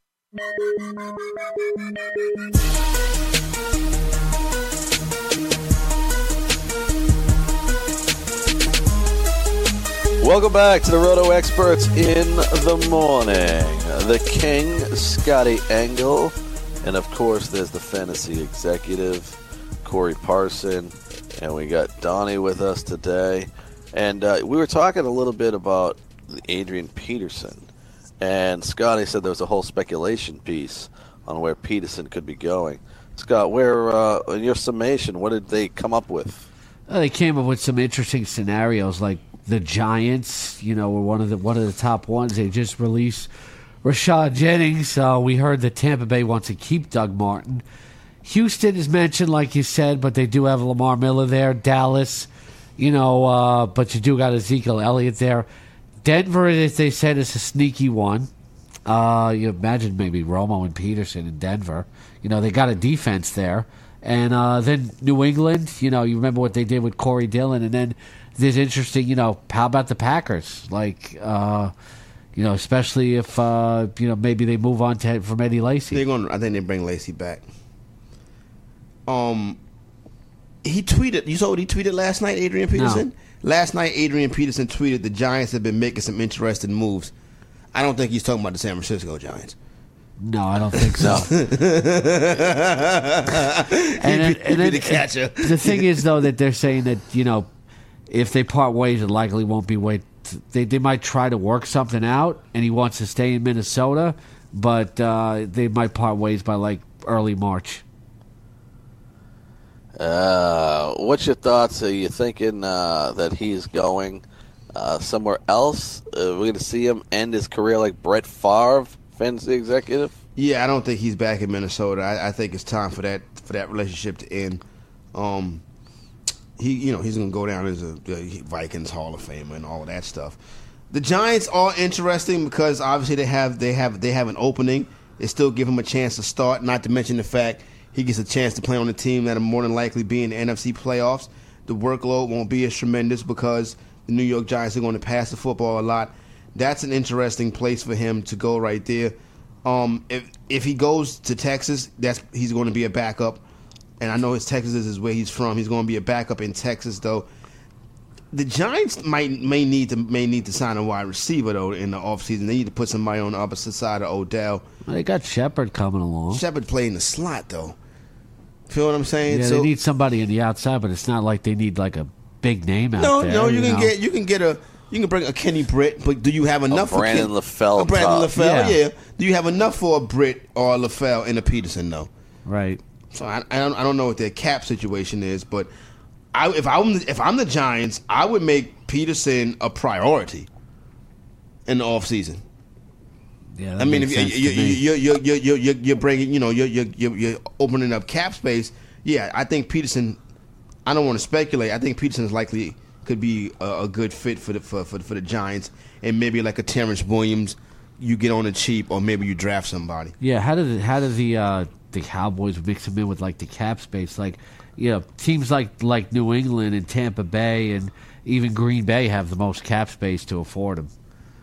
Welcome back to the Roto Experts in the morning. The King, Scotty Engel, and of course there's the fantasy executive, Corey Parson, and we got Donnie with us today. And uh, we were talking a little bit about Adrian Peterson, and Scotty said there was a whole speculation piece on where Peterson could be going. Scott, where uh, in your summation, what did they come up with? Uh, they came up with some interesting scenarios, like the Giants, you know, were one of the one of the top ones. They just released Rashad Jennings. Uh, we heard that Tampa Bay wants to keep Doug Martin. Houston is mentioned, like you said, but they do have Lamar Miller there. Dallas. You know, uh, but you do got Ezekiel Elliott there. Denver, as they said, is a sneaky one. Uh, you imagine maybe Romo and Peterson in Denver. You know, they got a defense there. And uh, then New England, you know, you remember what they did with Corey Dillon. And then there's interesting, you know, how about the Packers? Like, uh, you know, especially if, uh, you know, maybe they move on to from Eddie Lacy. They're gonna, I think they bring Lacy back. Um... He tweeted, you saw what he tweeted last night, Adrian Peterson? No. Last night, Adrian Peterson tweeted the Giants have been making some interesting moves. I don't think he's talking about the San Francisco Giants. No, I don't think so. and and, be, and be then, the catcher. The thing is, though, that they're saying that, you know, if they part ways, it likely won't be way. They, they might try to work something out, and he wants to stay in Minnesota, but uh, they might part ways by, like, early March. Uh, what's your thoughts? Are you thinking uh, that he's going uh, somewhere else? Uh, we're going to see him end his career like Brett Favre, fantasy executive? Yeah, I don't think he's back in Minnesota. I, I think it's time for that for that relationship to end. Um, he, you know, he's going to go down as a, a Vikings Hall of Famer and all of that stuff. The Giants are interesting because obviously they have they have they have an opening. They still give him a chance to start. Not to mention the fact he gets a chance to play on a team that'll more than likely be in the N F C playoffs. The workload won't be as tremendous because the New York Giants are going to pass the football a lot. That's an interesting place for him to go right there. Um, if if he goes to Texas, that's he's going to be a backup. And I know his Texas is where he's from. He's going to be a backup in Texas, though. The Giants might may need to may need to sign a wide receiver though in the offseason. They need to put somebody on the opposite side of Odell. Well, they got Shepard coming along. Shepard played in the slot though. Feel what I'm saying? Yeah, so, they need somebody on the outside, but it's not like they need like a big name out no, there. no, you, you can know? get you can get a you can bring a Kenny Britt, but do you have enough Oh, Brandon for Ken, LaFell a Brandon top. LaFell? Yeah. Yeah. Do you have enough for a Britt or a LaFell and a Peterson though? Right. So I, I don't I don't know what their cap situation is, but I, if I'm if I'm the Giants, I would make Peterson a priority in the offseason. Yeah, that I mean, makes if sense you, to me. you, you, you, you, you, you're bringing, you know, you're, you're, you're opening up cap space. Yeah, I think Peterson. I don't want to speculate. I think Peterson is likely could be a, a good fit for the for, for for the Giants, and maybe like a Terrence Williams, you get on it cheap, or maybe you draft somebody. Yeah, how did how did the uh, the Cowboys mix them in with like the cap space? Like, you know, teams like like New England and Tampa Bay and even Green Bay have the most cap space to afford them.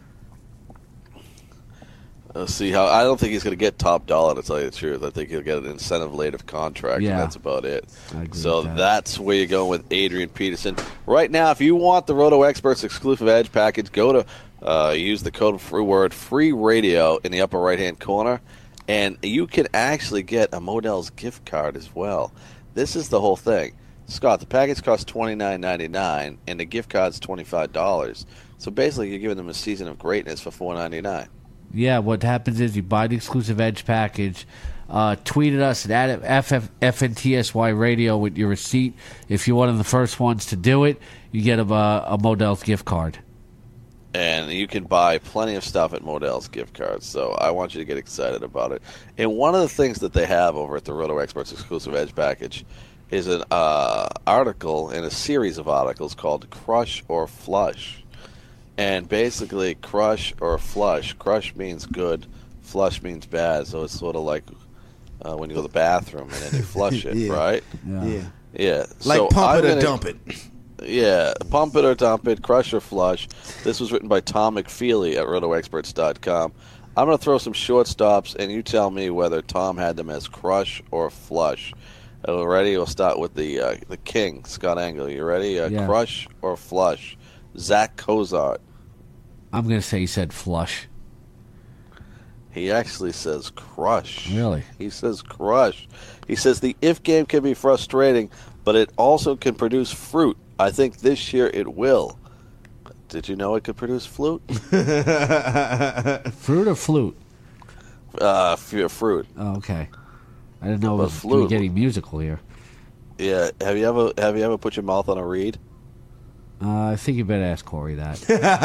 Let's see how. I don't think he's going to get top dollar, to tell you the truth. I think he'll get an incentive-laden contract, Yeah. and that's about it. I agree So with that. that's where you're going with Adrian Peterson. Right now, if you want the Roto Experts exclusive Edge package, go to uh, use the code free word free radio in the upper right-hand corner, and you can actually get a Modell's gift card as well. This is the whole thing. Scott, the package costs twenty-nine ninety-nine, and the gift card's twenty-five dollars. So basically, you're giving them a season of greatness for four ninety-nine. Yeah, what happens is you buy the exclusive Edge package, uh, tweet at us at F F N T S Y Radio with your receipt. If you're one of the first ones to do it, you get a, a Modell's gift card. and you can buy plenty of stuff at Modell's gift cards. So I want you to get excited about it. And one of the things that they have over at the Roto Experts exclusive Edge package is an uh, article in a series of articles called Crush or Flush. And basically, crush or flush. Crush means good, flush means bad. So it's sort of like uh, when you go to the bathroom and then you flush it, yeah. right? Yeah. Yeah. Yeah. Like so pump I'm it or gonna- dump it. Yeah, pump it or dump it, crush or flush. This was written by Tom McFeely at roto experts dot com. I'm going to throw some shortstops, and you tell me whether Tom had them as crush or flush. Are you ready? We'll start with the uh, the king, Scott Engel. You ready? Uh, Yeah. Crush or flush? Zach Cozart. I'm going to say he said flush. He actually says crush. Really? He says crush. He says the if game can be frustrating, but it also can produce fruit. I think this year it will. Did you know it could produce flute? Fruit or flute? Uh, f- fruit. Oh, okay. I didn't know it But was we were flute. getting musical here. Yeah. Have you ever have you ever put your mouth on a reed? Uh, I think you better ask Corey that.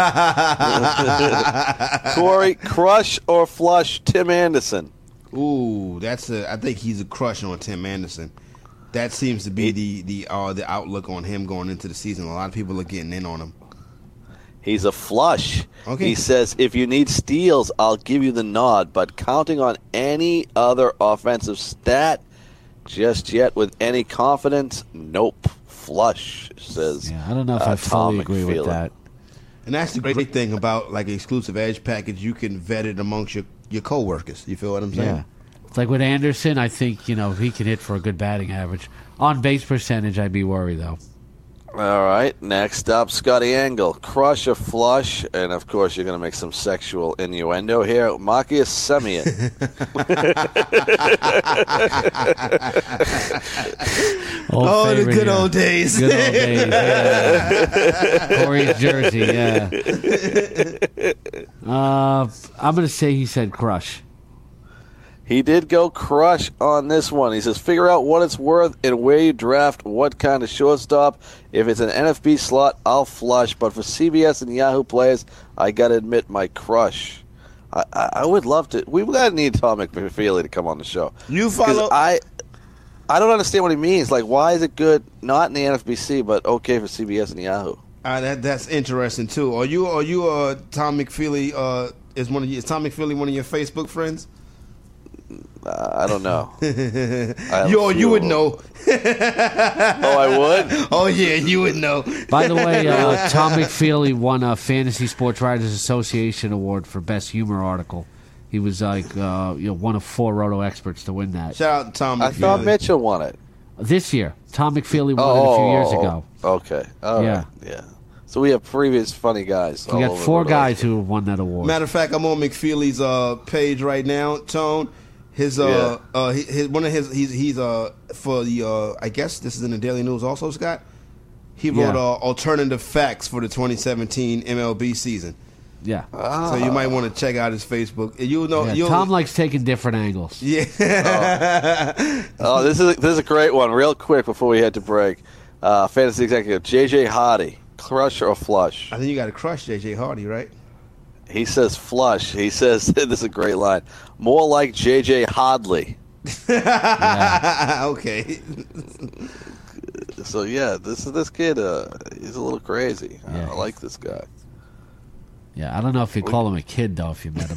Corey, crush or flush Tim Anderson? Ooh, that's a. I think he's a crush on Tim Anderson. That seems to be the the uh, the outlook on him going into the season. A lot of people are getting in on him. He's a flush. Okay. He says, if you need steals, I'll give you the nod, but counting on any other offensive stat just yet with any confidence, nope. Flush, says Yeah, I don't know if uh, I fully Tom agree with McFeely. that. And that's the great thing about like exclusive edge package. You can vet it amongst your your coworkers. You feel what I'm saying? Yeah. It's like with Anderson, I think, you know, he can hit for a good batting average. On base percentage, I'd be worried, though. All right, next up, Scotty Engel. Crush or flush, and of course you're going to make some sexual innuendo here. Marcus Semien. Old Oh, the favorite good here. old days. Good old days, yeah. Corey's jersey, yeah. Uh, I'm going to say he said crush. He did go crush on this one. He says, figure out what it's worth and where you draft what kind of shortstop. If it's an N F B slot, I'll flush. But for C B S and Yahoo players, I got to admit my crush. I, I, I would love to. We've got to need Tom McFeely to come on the show. You 'Cause follow. I, I don't understand what he means. Like, why is it good not in the N F B C, but okay for C B S and Yahoo? Uh, that that's interesting too. Are you are you uh Tom McFeely? Uh, is one of you, is Tom McFeely one of your Facebook friends? Uh, I don't know. I have Yo, a you few would of them. know. Oh, I would? Oh yeah, you would know. By the way, uh, Tom McFeely won a Fantasy Sports Writers Association award for Best Humor Article. He was like uh, you know, one of four Roto experts to win that. Shout out to Tom I McFeely. thought Mitchell won it. This year, Tom McFeely won it a few years ago. Okay. All Yeah. right. Yeah. So we have previous funny guys. We all got over four the guys who have won that award. Matter of fact, I'm on McFeely's uh, page right now. Tone, his uh, uh his, his one of his he's he's uh for the uh I guess this is in the Daily News also, Scott. He wrote Yeah. uh, alternative facts for the twenty seventeen M L B season. Yeah. So you might want to check out his Facebook. You know, Yeah, you'll, Tom likes taking different angles. yeah. Oh, this is a, this is a great one. Real quick before we head to break, uh, fantasy executive J J Hardy, crush or flush? I think you got to crush J J Hardy, right? He says flush. He says this is a great line. More like J J Hadley. Okay. So yeah, this is this kid. Uh, he's a little crazy. Yeah. I like this guy. Yeah, I don't know if you call him a kid, though, if you met him.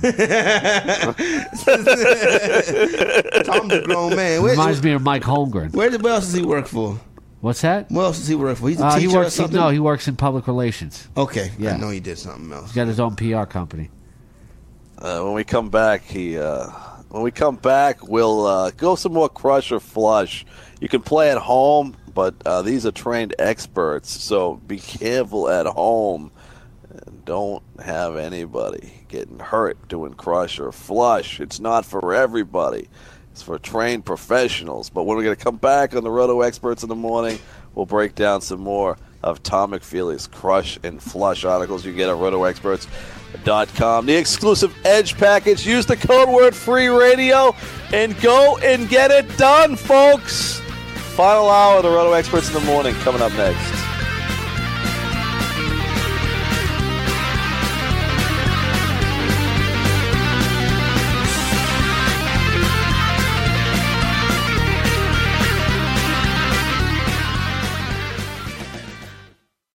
Tom's a grown man. Where, Reminds me of Mike Holmgren. where, where else does he work for? What's that? What else does he work for? He's a Uh, teacher he or works. something? No, he works in public relations. Okay. Yeah. I know he did something else. He's got his own P R company. Uh, when we come back, he uh, when we come back, we'll uh, go some more crush or flush. You can play at home, but uh, these are trained experts, so be careful at home. And don't have anybody getting hurt doing crush or flush. It's not for everybody. It's for trained professionals. But when we're going to come back on the Roto Experts in the morning, we'll break down some more of Tom McFeely's crush and flush articles you get at roto experts dot com. The exclusive Edge package. Use the code word free radio and go and get it done, folks. Final hour of the Roto Experts in the morning coming up next.